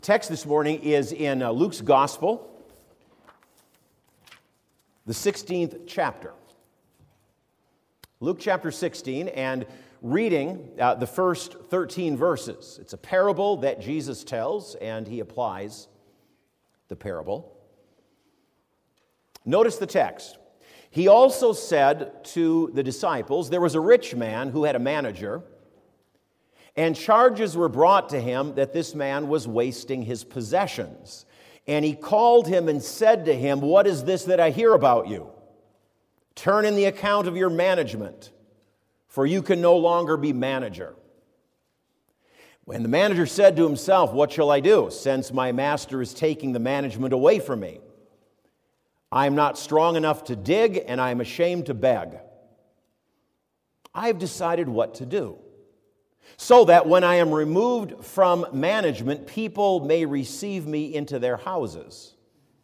Text this morning is in Luke's Gospel, the 16th chapter. Luke chapter 16, and reading the first 13 verses. It's a parable that Jesus tells, and he applies the parable. Notice the text. He also said to the disciples, there was a rich man who had a manager, and charges were brought to him that this man was wasting his possessions. And he called him and said to him, "What is this that I hear about you? Turn in the account of your management, for you can no longer be manager." When the manager said to himself, "What shall I do, since my master is taking the management away from me? I am not strong enough to dig, and I am ashamed to beg. I have decided what to do, so that when I am removed from management, people may receive me into their houses."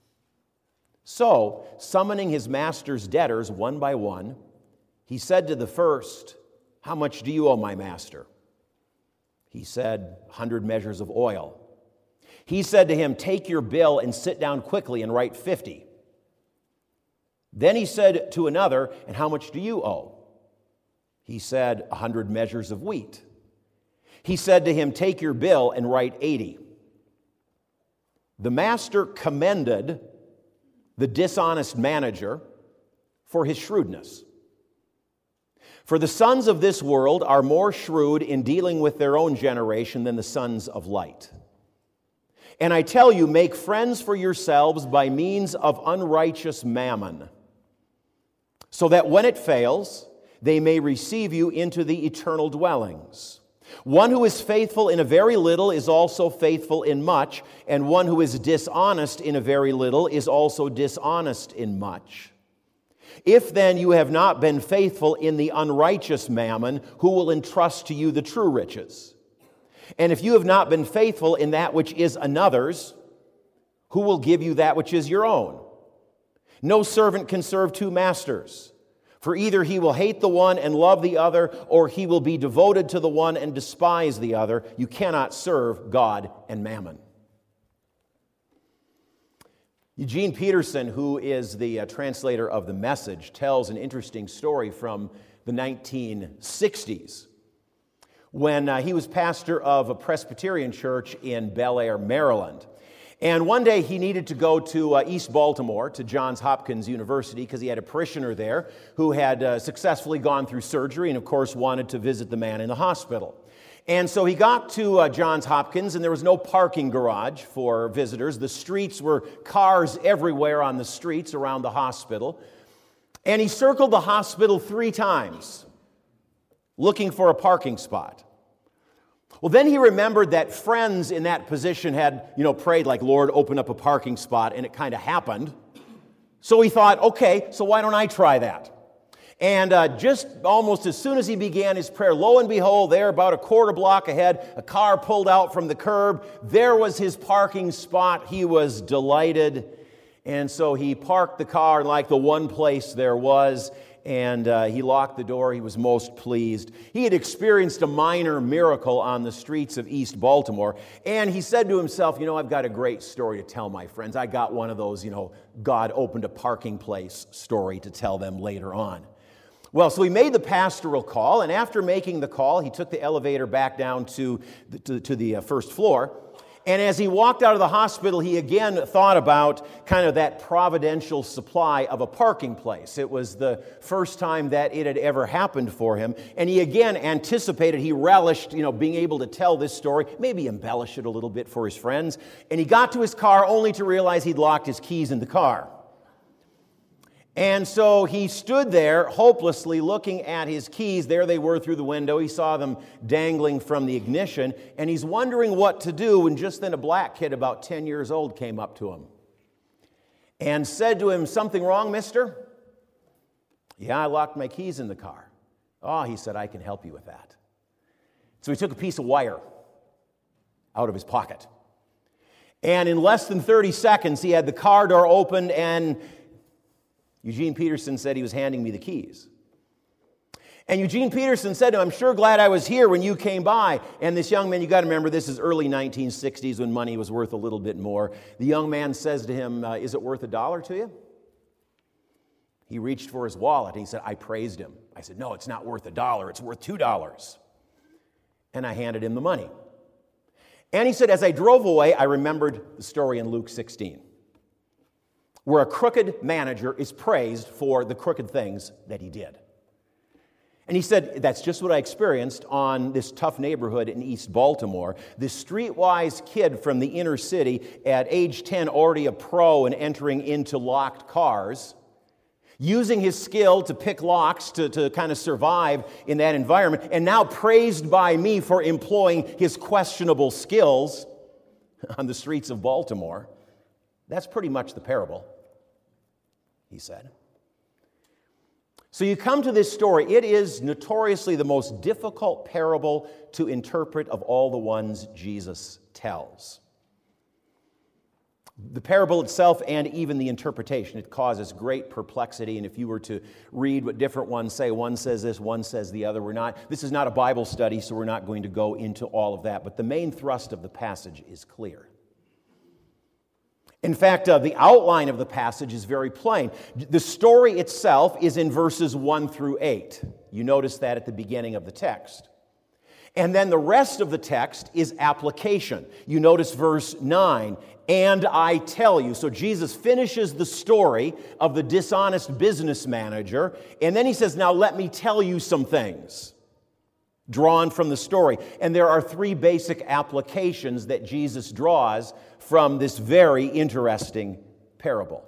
So, summoning his master's debtors one by one, he said to the first, "How much do you owe my master?" He said, 100 measures of oil. He said to him, "Take your bill and sit down quickly and write 50. Then he said to another, "And how much do you owe?" He said, 100 measures of wheat. He said to him, "Take your bill and write 80. The master commended the dishonest manager for his shrewdness. For the sons of this world are more shrewd in dealing with their own generation than the sons of light. And I tell you, make friends for yourselves by means of unrighteous mammon, so that when it fails, they may receive you into the eternal dwellings. One who is faithful in a very little is also faithful in much, and one who is dishonest in a very little is also dishonest in much. If then you have not been faithful in the unrighteous mammon, who will entrust to you the true riches? And if you have not been faithful in that which is another's, who will give you that which is your own? No servant can serve two masters. For either he will hate the one and love the other, or he will be devoted to the one and despise the other. You cannot serve God and mammon." Eugene Peterson, who is the translator of the Message, tells an interesting story from the 1960s when he was pastor of a Presbyterian church in Bel Air, Maryland. And one day he needed to go to East Baltimore, to Johns Hopkins University, because he had a parishioner there who had successfully gone through surgery and, of course, wanted to visit the man in the hospital. And so he got to Johns Hopkins, and there was no parking garage for visitors. The streets were cars everywhere on the streets around the hospital. And he circled the hospital 3 times looking for a parking spot. Well, then he remembered that friends in that position had, prayed like, "Lord, open up a parking spot," and it kind of happened. So he thought, okay, so why don't I try that? And just almost as soon as he began his prayer, lo and behold, there about a quarter block ahead, a car pulled out from the curb. There was his parking spot. He was delighted. And so he parked the car in like the one place there was, and he locked the door. He was most pleased. He had experienced a minor miracle on the streets of East Baltimore, and he said to himself, I've got a great story to tell my friends. I got one of those, God opened a parking place story to tell them later on. Well, so he made the pastoral call, and after making the call, he took the elevator back down to the first floor. And as he walked out of the hospital, he again thought about kind of that providential supply of a parking place. It was the first time that it had ever happened for him. And he again anticipated, he relished, being able to tell this story, maybe embellish it a little bit for his friends. And he got to his car only to realize he'd locked his keys in the car. And so he stood there hopelessly looking at his keys. There they were through the window. He saw them dangling from the ignition, and he's wondering what to do when just then a black kid about 10 years old came up to him and said to him, "Something wrong, mister?" "Yeah, I locked my keys in the car." "Oh," he said, "I can help you with that." So he took a piece of wire out of his pocket. And in less than 30 seconds, he had the car door opened, and Eugene Peterson said he was handing me the keys. And Eugene Peterson said to him, I'm sure glad I was here when you came by. And this young man, you got to remember, this is early 1960s when money was worth a little bit more. The young man says to him, is it worth $1 to you? He reached for his wallet and he said, I praised him. I said, no, it's not worth $1, it's worth $2. And I handed him the money. And he said, as I drove away, I remembered the story in Luke 16, where a crooked manager is praised for the crooked things that he did. And he said, that's just what I experienced on this tough neighborhood in East Baltimore. This streetwise kid from the inner city, at age 10, already a pro and entering into locked cars, using his skill to pick locks to kind of survive in that environment, and now praised by me for employing his questionable skills on the streets of Baltimore. That's pretty much the parable, he said. So you come to this story. It is notoriously the most difficult parable to interpret of all the ones Jesus tells. The parable itself and even the interpretation, it causes great perplexity. And if you were to read what different ones say, one says this, one says the other. This is not a Bible study, so we're not going to go into all of that. But the main thrust of the passage is clear. In fact, the outline of the passage is very plain. The story itself is in verses 1 through 8. You notice that at the beginning of the text. And then the rest of the text is application. You notice verse 9, and I tell you. So Jesus finishes the story of the dishonest business manager, and then he says, now let me tell you some things drawn from the story. And there are 3 basic applications that Jesus draws from this very interesting parable.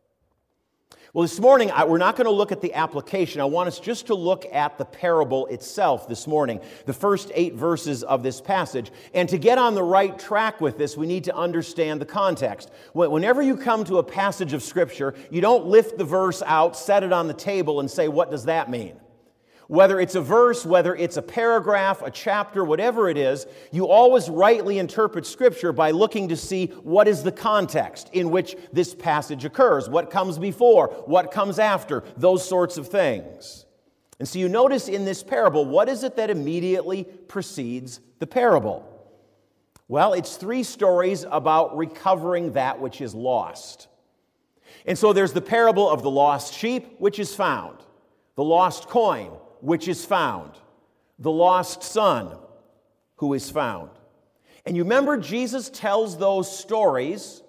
Well, this morning, we're not going to look at the application. I want us just to look at the parable itself this morning, the first 8 verses of this passage. And to get on the right track with this, we need to understand the context. Whenever you come to a passage of Scripture, you don't lift the verse out, set it on the table, and say, what does that mean? Whether it's a verse, whether it's a paragraph, a chapter, whatever it is, you always rightly interpret Scripture by looking to see what is the context in which this passage occurs, what comes before, what comes after, those sorts of things. And so you notice in this parable, what is it that immediately precedes the parable? Well, it's 3 stories about recovering that which is lost. And so there's the parable of the lost sheep, which is found, the lost coin, which is found, the lost son, who is found. And you remember Jesus tells those stories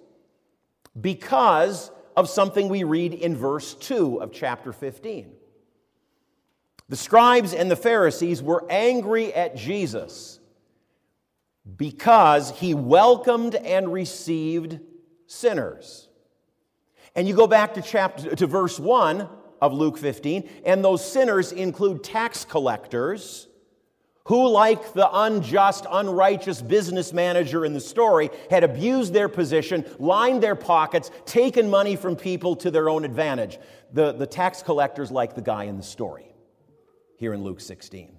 because of something we read in verse 2 of chapter 15. The scribes and the Pharisees were angry at Jesus because he welcomed and received sinners. And you go back to verse 1 of Luke 15, and those sinners include tax collectors who, like the unjust, unrighteous business manager in the story, had abused their position, lined their pockets, taken money from people to their own advantage. The tax collectors like the guy in the story here in Luke 16.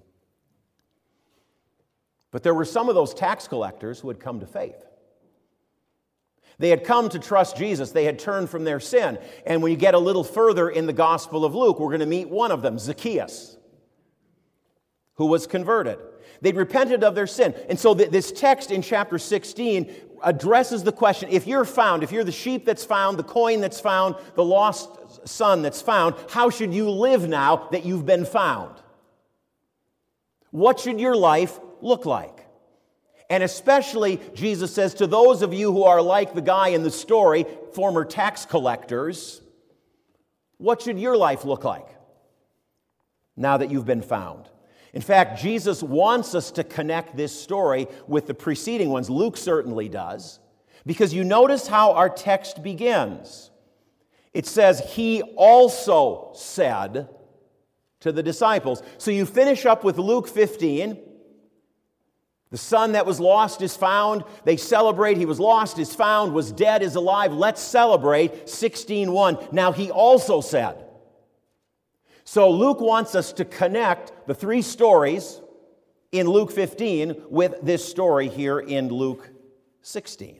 But there were some of those tax collectors who had come to faith. They had come to trust Jesus. They had turned from their sin. And when you get a little further in the Gospel of Luke, we're going to meet one of them, Zacchaeus, who was converted. They'd repented of their sin. And so this text in chapter 16 addresses the question, if you're the sheep that's found, the coin that's found, the lost son that's found, how should you live now that you've been found? What should your life look like? And especially, Jesus says, to those of you who are like the guy in the story, former tax collectors, what should your life look like now that you've been found? In fact, Jesus wants us to connect this story with the preceding ones. Luke certainly does, because you notice how our text begins. It says, he also said to the disciples. So you finish up with Luke 15. The son that was lost is found. They celebrate. He was lost, is found, was dead, is alive. Let's celebrate 16:1. Now he also said. So Luke wants us to connect the 3 stories in Luke 15 with this story here in Luke 16.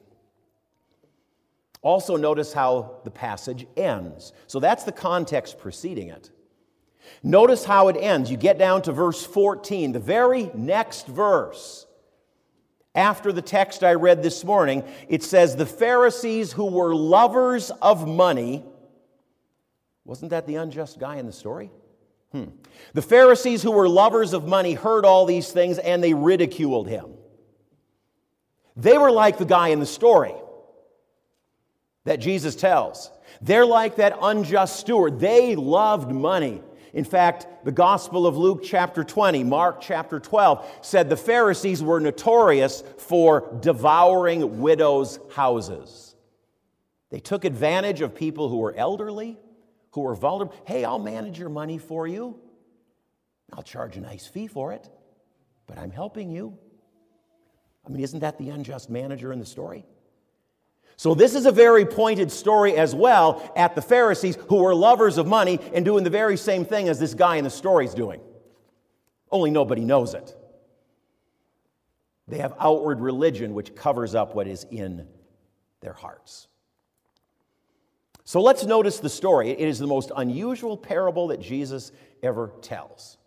Also notice how the passage ends. So that's the context preceding it. Notice how it ends. You get down to verse 14, the very next verse. After the text I read this morning, it says, the Pharisees who were lovers of money. Wasn't that the unjust guy in the story? The Pharisees who were lovers of money heard all these things and they ridiculed him. They were like the guy in the story that Jesus tells. They're like that unjust steward. They loved money. In fact, the Gospel of Luke chapter 20, Mark chapter 12 said the Pharisees were notorious for devouring widows' houses. They took advantage of people who were elderly, who were vulnerable. Hey, I'll manage your money for you. I'll charge a nice fee for it, but I'm helping you. I mean, isn't that the unjust manager in the story? So this is a very pointed story as well at the Pharisees who were lovers of money and doing the very same thing as this guy in the story is doing. Only nobody knows it. They have outward religion which covers up what is in their hearts. So let's notice the story. It is the most unusual parable that Jesus ever tells.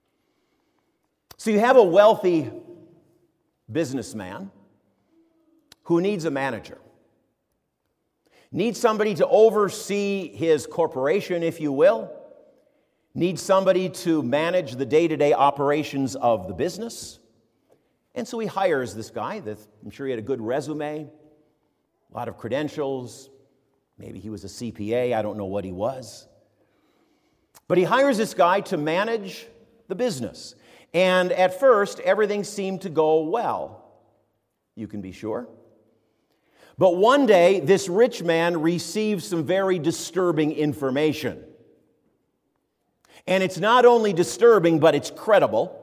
So you have a wealthy businessman who needs a manager. Needs somebody to oversee his corporation, if you will. Needs somebody to manage the day-to-day operations of the business. And so he hires this guy. I'm sure he had a good resume, a lot of credentials. Maybe he was a CPA. I don't know what he was. But he hires this guy to manage the business. And at first, everything seemed to go well. You can be sure. But one day, this rich man receives some very disturbing information. And it's not only disturbing, but it's credible.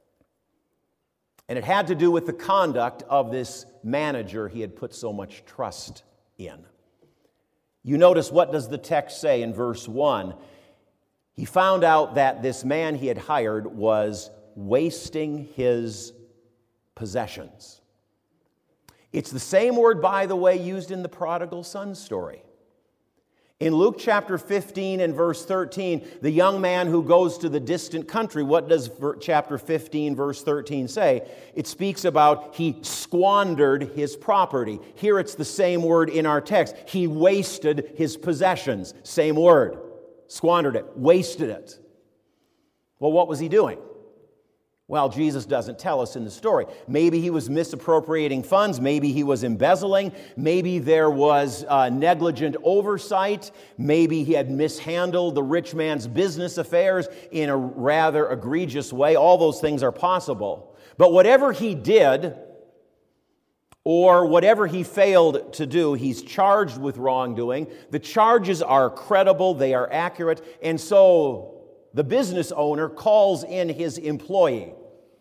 And it had to do with the conduct of this manager he had put so much trust in. You notice, what does the text say in verse 1? He found out that this man he had hired was wasting his possessions. It's the same word, by the way, used in the prodigal son story. In Luke chapter 15 and verse 13, the young man who goes to the distant country, what does chapter 15 verse 13 say? It speaks about he squandered his property. Here it's the same word in our text. He wasted his possessions. Same word. Squandered it. Wasted it. Well, what was he doing? Well, Jesus doesn't tell us in the story. Maybe he was misappropriating funds. Maybe he was embezzling. Maybe there was negligent oversight. Maybe he had mishandled the rich man's business affairs in a rather egregious way. All those things are possible. But whatever he did, or whatever he failed to do, he's charged with wrongdoing. The charges are credible. They are accurate. And so the business owner calls in his employee.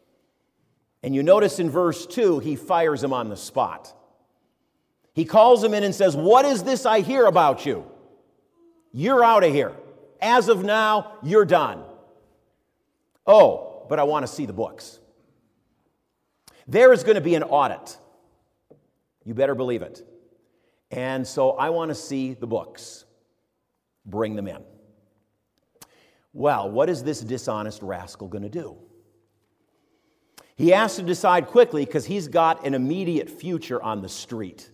And you notice in verse 2, he fires him on the spot. He calls him in and says, "What is this I hear about you? You're out of here. As of now, you're done. Oh, but I want to see the books." There is going to be an audit. You better believe it. And so I want to see the books. Bring them in. Well, what is this dishonest rascal going to do? He has to decide quickly because he's got an immediate future on the street.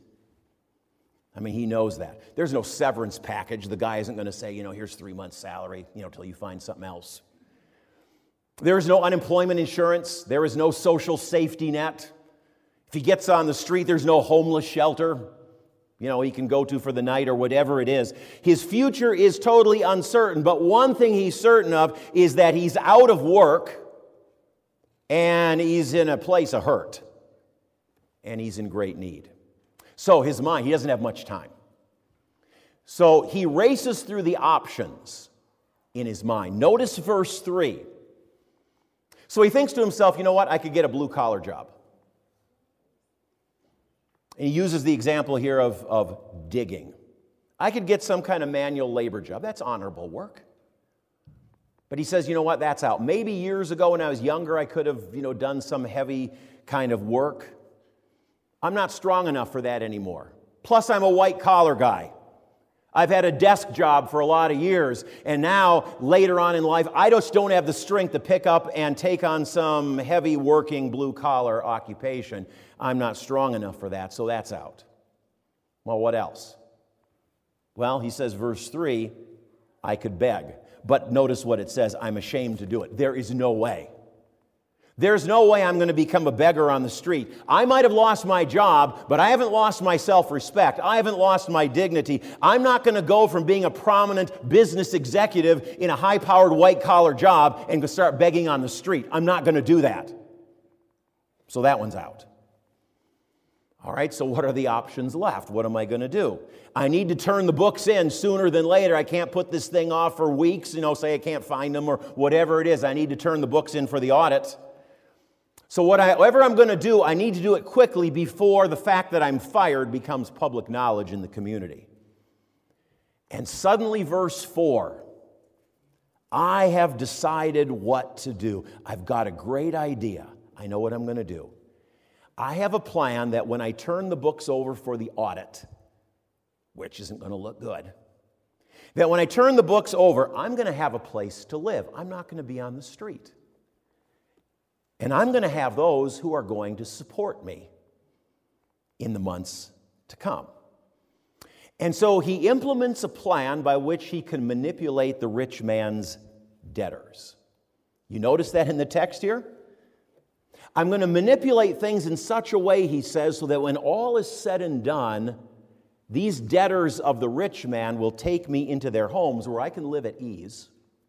I mean, he knows that. There's no severance package. The guy isn't going to say, here's 3 months' salary, till you find something else. There is no unemployment insurance. There is no social safety net. If he gets on the street, there's no homeless shelter, he can go to for the night or whatever it is. His future is totally uncertain, but one thing he's certain of is that he's out of work and he's in a place of hurt and he's in great need. So his mind, he doesn't have much time. So he races through the options in his mind. Notice verse 3. So he thinks to himself, you know what, I could get a blue-collar job. And he uses the example here of digging. I could get some kind of manual labor job. That's honorable work. But he says, you know what, that's out. Maybe years ago when I was younger, I could have, done some heavy kind of work. I'm not strong enough for that anymore. Plus, I'm a white-collar guy. I've had a desk job for a lot of years, and now, later on in life, I just don't have the strength to pick up and take on some heavy working blue-collar occupation. I'm not strong enough for that, so that's out. Well, what else? Well, he says, verse 3, I could beg. But notice what it says, I'm ashamed to do it. There is no way. There's no way I'm going to become a beggar on the street. I might have lost my job, but I haven't lost my self-respect. I haven't lost my dignity. I'm not going to go from being a prominent business executive in a high-powered white-collar job and go start begging on the street. I'm not going to do that. So that one's out. All right, so what are the options left? What am I going to do? I need to turn the books in sooner than later. I can't put this thing off for weeks, say I can't find them or whatever it is. I need to turn the books in for the audit. So whatever I'm going to do, I need to do it quickly before the fact that I'm fired becomes public knowledge in the community. And suddenly, verse 4, I have decided what to do. I've got a great idea. I know what I'm going to do. I have a plan that when I turn the books over for the audit, which isn't going to look good, that when I turn the books over, I'm going to have a place to live. I'm not going to be on the street. And I'm going to have those who are going to support me in the months to come. And so he implements a plan by which he can manipulate the rich man's debtors. You notice that in the text here? I'm going to manipulate things in such a way, he says, so that when all is said and done, these debtors of the rich man will take me into their homes where I can live at ease.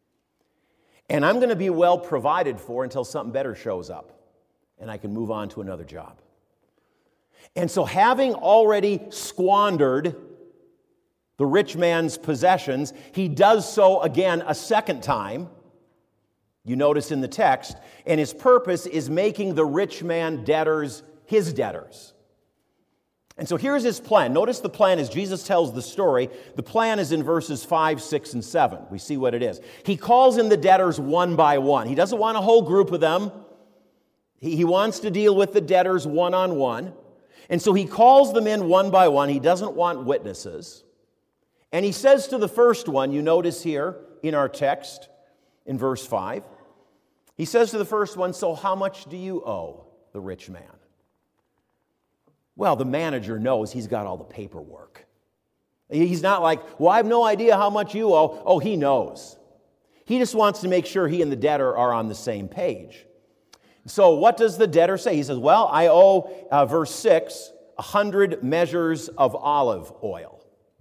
And I'm going to be well provided for until something better shows up and I can move on to another job. And so having already squandered the rich man's possessions, he does so again a second time. You notice in the text, and his purpose is making the rich man debtors his debtors. And so here's his plan. Notice the plan as Jesus tells the story. The plan is in verses 5, 6, and 7. We see what it is. He calls in the debtors one by one. He doesn't want a whole group of them. He wants to deal with the debtors one-on-one. And so he calls them in one by one. He doesn't want witnesses. And he says to the first one, you notice here in our text, in verse 5, he says to the first one, so how much do you owe the rich man? Well, the manager knows he's got all the paperwork. He's not like, well, I have no idea how much you owe. Oh, he knows. He just wants to make sure he and the debtor are on the same page. So what does the debtor say? He says, well, I owe, verse 6, 100 measures of olive oil.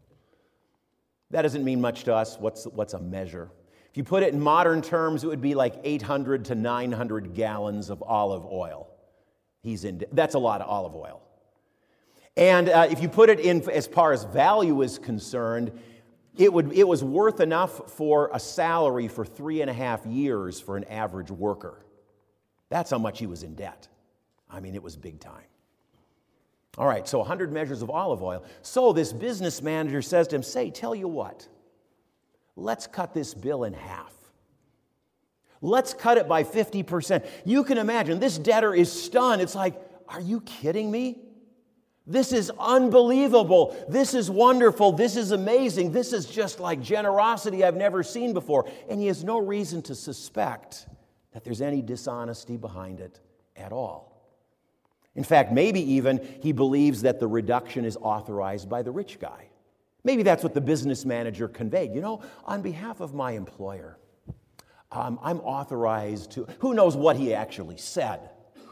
That doesn't mean much to us. What's a measure? If you put it in modern terms, it would be like 800 to 900 gallons of olive oil. That's a lot of olive oil. And if you put it in as far as value is concerned, it was worth enough for a salary for 3.5 years for an average worker. That's how much he was in debt. I mean, it was big time. All right, so 100 measures of olive oil. So this business manager says to him, tell you what, let's cut this bill in half. Let's cut it by 50%. You can imagine, this debtor is stunned. It's like, are you kidding me? This is unbelievable. This is wonderful. This is amazing. This is just like generosity I've never seen before. And he has no reason to suspect that there's any dishonesty behind it at all. In fact, maybe even he believes that the reduction is authorized by the rich guy. Maybe that's what the business manager conveyed. On behalf of my employer, I'm authorized to... Who knows what he actually said?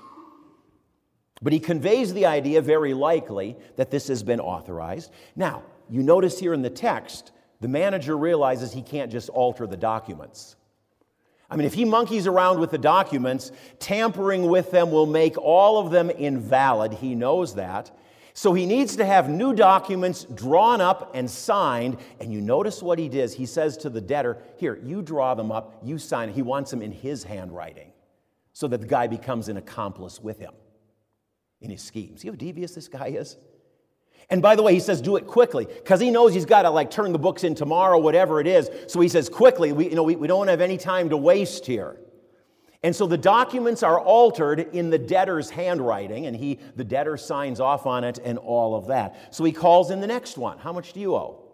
But he conveys the idea, very likely, that this has been authorized. Now, you notice here in the text, the manager realizes he can't just alter the documents. I mean, if he monkeys around with the documents, tampering with them will make all of them invalid. He knows that. So he needs to have new documents drawn up and signed. And you notice what he does. He says to the debtor, here, you draw them up, you sign it. He wants them in his handwriting so that the guy becomes an accomplice with him in his schemes. See how devious this guy is? And by the way, he says do it quickly because he knows he's got to turn the books in tomorrow, whatever it is. So he says quickly, we don't have any time to waste here. And so the documents are altered in the debtor's handwriting, and the debtor signs off on it and all of that. So he calls in the next one. How much do you owe?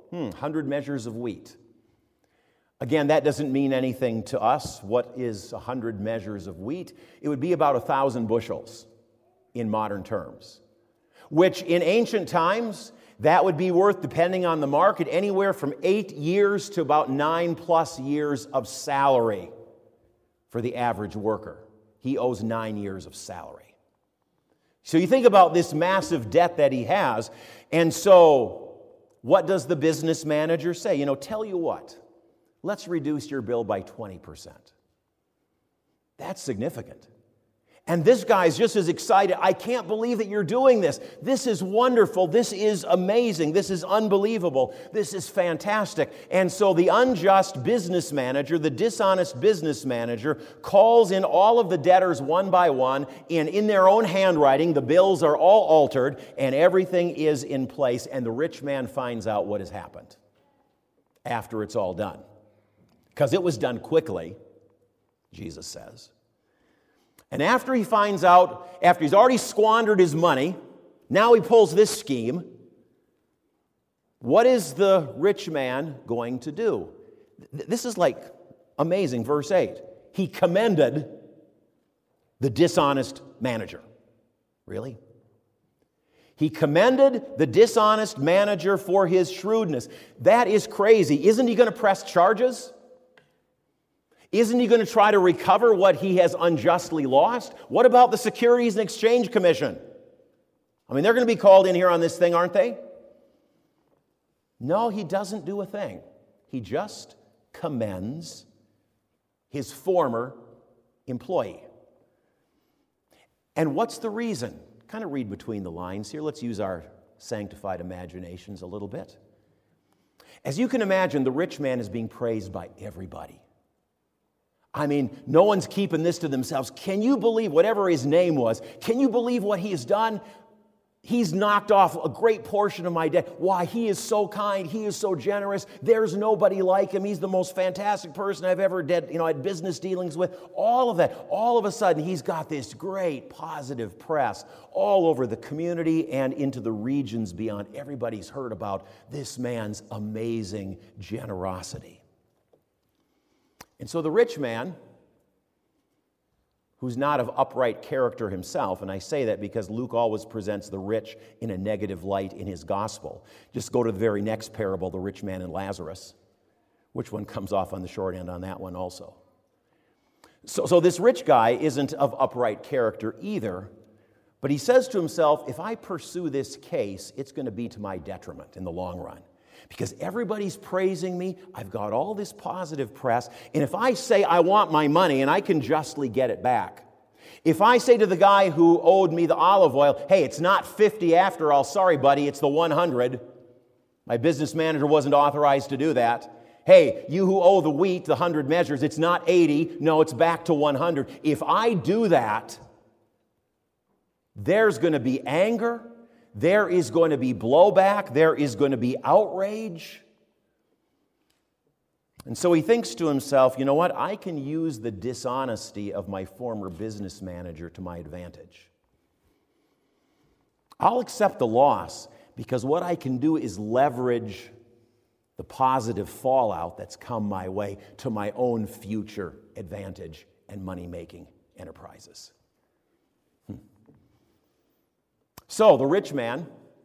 100 measures of wheat. Again, that doesn't mean anything to us. What is 100 measures of wheat? It would be about 1,000 bushels in modern terms, which in ancient times, that would be worth, depending on the market, anywhere from 8 years to about 9+ years of salary for the average worker. He owes 9 years of salary. So you think about this massive debt that he has, and so what does the business manager say? Tell you what, let's reduce your bill by 20%. That's significant. And this guy's just as excited. I can't believe that you're doing this. This is wonderful. This is amazing. This is unbelievable. This is fantastic. And so the unjust business manager, the dishonest business manager, calls in all of the debtors one by one, and in their own handwriting, the bills are all altered, and everything is in place, and the rich man finds out what has happened after it's all done. Because it was done quickly, Jesus says. And after he finds out, after he's already squandered his money, now he pulls this scheme. What is the rich man going to do? This is like amazing. Verse 8. He commended the dishonest manager. Really? He commended the dishonest manager for his shrewdness. That is crazy. Isn't he going to press charges? Isn't he going to try to recover what he has unjustly lost? What about the Securities and Exchange Commission? They're going to be called in here on this thing, aren't they? No, he doesn't do a thing. He just commends his former employee. And what's the reason? Kind of read between the lines here. Let's use our sanctified imaginations a little bit. As you can imagine, the rich man is being praised by everybody. No one's keeping this to themselves. Can you believe whatever his name was? Can you believe what he has done? He's knocked off a great portion of my debt. Why? He is so kind. He is so generous. There's nobody like him. He's the most fantastic person I've ever had business dealings with. All of that. All of a sudden, he's got this great positive press all over the community and into the regions beyond. Everybody's heard about this man's amazing generosity. And so the rich man, who's not of upright character himself, and I say that because Luke always presents the rich in a negative light in his gospel. Just go to the very next parable, the rich man and Lazarus. Which one comes off on the short end on that one also? So this rich guy isn't of upright character either, but he says to himself, if I pursue this case, it's going to be to my detriment in the long run. Because everybody's praising me, I've got all this positive press, and if I say I want my money and I can justly get it back, if I say to the guy who owed me the olive oil, hey, it's not 50 after all, sorry buddy, it's the 100. My business manager wasn't authorized to do that. Hey, you who owe the wheat, the 100 measures, it's not 80, no, it's back to 100. If I do that, there's going to be anger. There is going to be blowback. There is going to be outrage. And so he thinks to himself, you know what? I can use the dishonesty of my former business manager to my advantage. I'll accept the loss because what I can do is leverage the positive fallout that's come my way to my own future advantage and money-making enterprises. So the rich man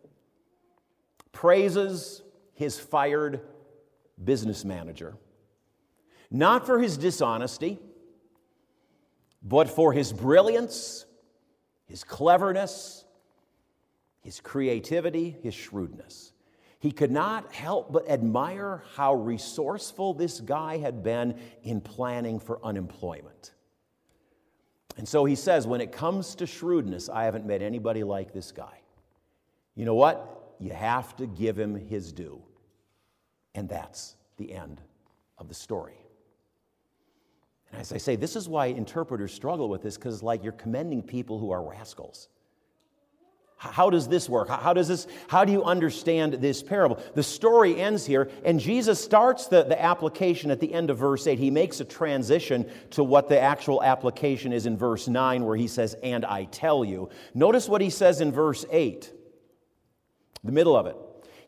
praises his fired business manager, not for his dishonesty, but for his brilliance, his cleverness, his creativity, his shrewdness. He could not help but admire how resourceful this guy had been in planning for unemployment. And so he says, when it comes to shrewdness, I haven't met anybody like this guy. You know what? You have to give him his due. And that's the end of the story. And as I say, this is why interpreters struggle with this, because like you're commending people who are rascals. How does this work? How do you understand this parable? The story ends here, and Jesus starts the application at the end of verse 8. He makes a transition to what the actual application is in verse 9, where he says, and I tell you. Notice what he says in verse 8, the middle of it.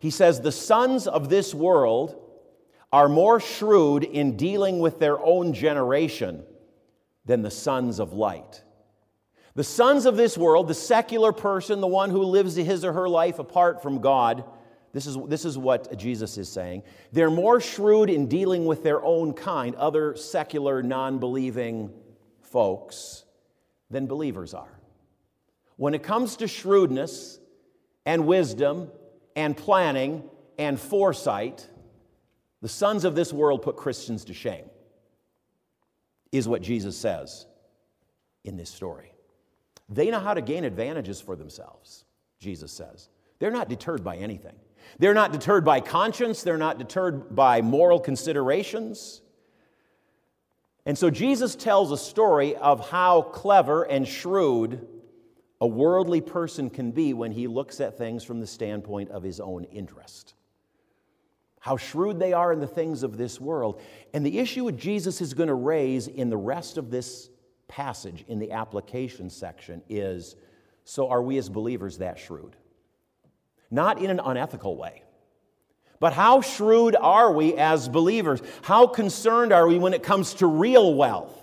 He says, the sons of this world are more shrewd in dealing with their own generation than the sons of light. The sons of this world, the secular person, the one who lives his or her life apart from God, this is what Jesus is saying. They're more shrewd in dealing with their own kind, other secular, non-believing folks, than believers are. When it comes to shrewdness and wisdom and planning and foresight, the sons of this world put Christians to shame, is what Jesus says in this story. They know how to gain advantages for themselves, Jesus says. They're not deterred by anything. They're not deterred by conscience. They're not deterred by moral considerations. And so Jesus tells a story of how clever and shrewd a worldly person can be when he looks at things from the standpoint of his own interest. How shrewd they are in the things of this world. And the issue that Jesus is going to raise in the rest of this passage, in the application section, is, so are we as believers that shrewd? Not in an unethical way, but how shrewd are we as believers? How concerned are we when it comes to real wealth?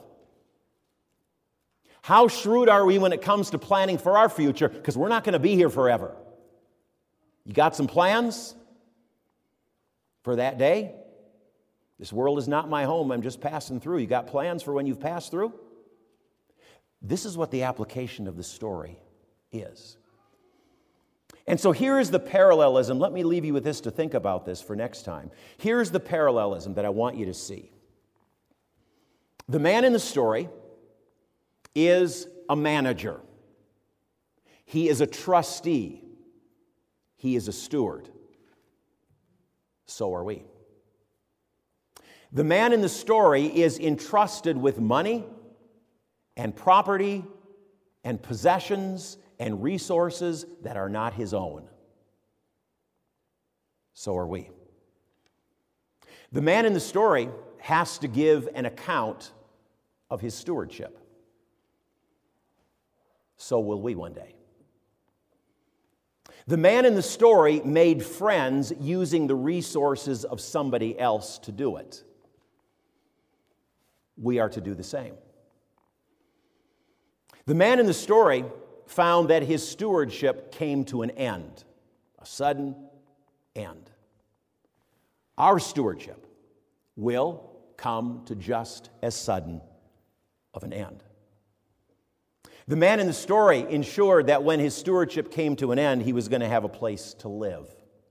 How shrewd are we when it comes to planning for our future? Because we're not going to be here forever. You got some plans for that day? This world is not my home. I'm just passing through. You got plans for when you've passed through? This is what the application of the story is. And so here is the parallelism. Let me leave you with this to think about this for next time. Here's the parallelism that I want you to see. The man in the story is a manager. He is a trustee. He is a steward. So are we. The man in the story is entrusted with money and property and possessions and resources that are not his own. So are we. The man in the story has to give an account of his stewardship. So will we one day. The man in the story made friends using the resources of somebody else to do it. We are to do the same. The man in the story found that his stewardship came to an end, a sudden end. Our stewardship will come to just as sudden of an end. The man in the story ensured that when his stewardship came to an end, he was going to have a place to live.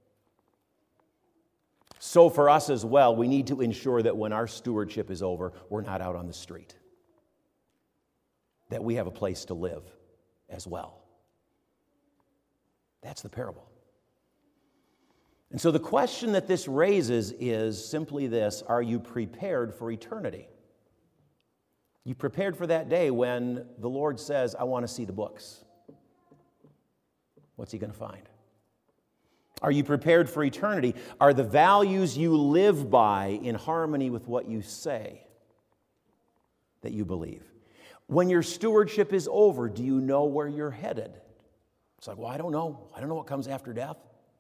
So for us as well, we need to ensure that when our stewardship is over, we're not out on the street. That we have a place to live as well. That's the parable. And so the question that this raises is simply this: are you prepared for eternity? You prepared for that day when the Lord says, I want to see the books? What's he going to find? Are you prepared for eternity? Are the values you live by in harmony with what you say that you believe? When your stewardship is over, do you know where you're headed? It's like, well, I don't know. I don't know what comes after death.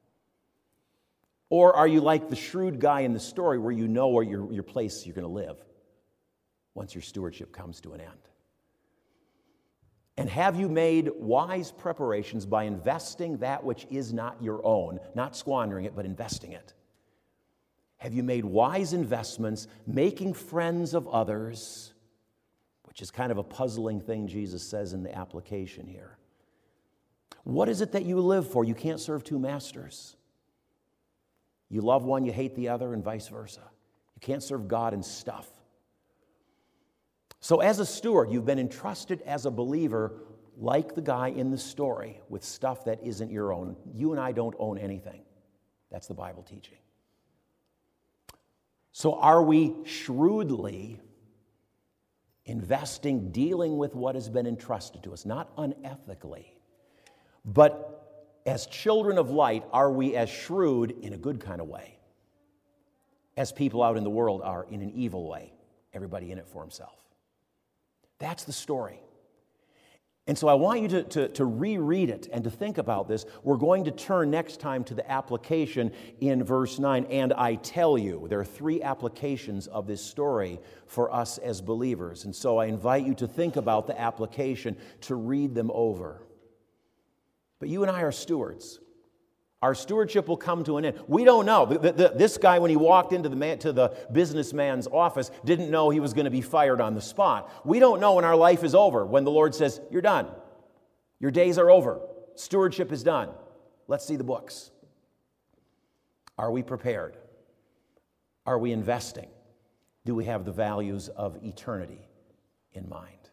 Or are you like the shrewd guy in the story where you know where your place you're going to live once your stewardship comes to an end? And have you made wise preparations by investing that which is not your own, not squandering it, but investing it? Have you made wise investments, making friends of others, which is kind of a puzzling thing Jesus says in the application here. What is it that you live for? You can't serve two masters. You love one, you hate the other, and vice versa. You can't serve God and stuff. So as a steward, you've been entrusted as a believer, like the guy in the story, with stuff that isn't your own. You and I don't own anything. That's the Bible teaching. So are we shrewdly investing, dealing with what has been entrusted to us? Not unethically, but as children of light, are we as shrewd in a good kind of way as people out in the world are in an evil way, everybody in it for himself? That's the story. And so I want you to reread it and to think about this. We're going to turn next time to the application in verse 9. And I tell you, there are 3 applications of this story for us as believers. And so I invite you to think about the application, to read them over. But you and I are stewards. Our stewardship will come to an end. We don't know. This guy, when he walked into the businessman's office, didn't know he was going to be fired on the spot. We don't know when our life is over, when the Lord says, you're done. Your days are over. Stewardship is done. Let's see the books. Are we prepared? Are we investing? Do we have the values of eternity in mind?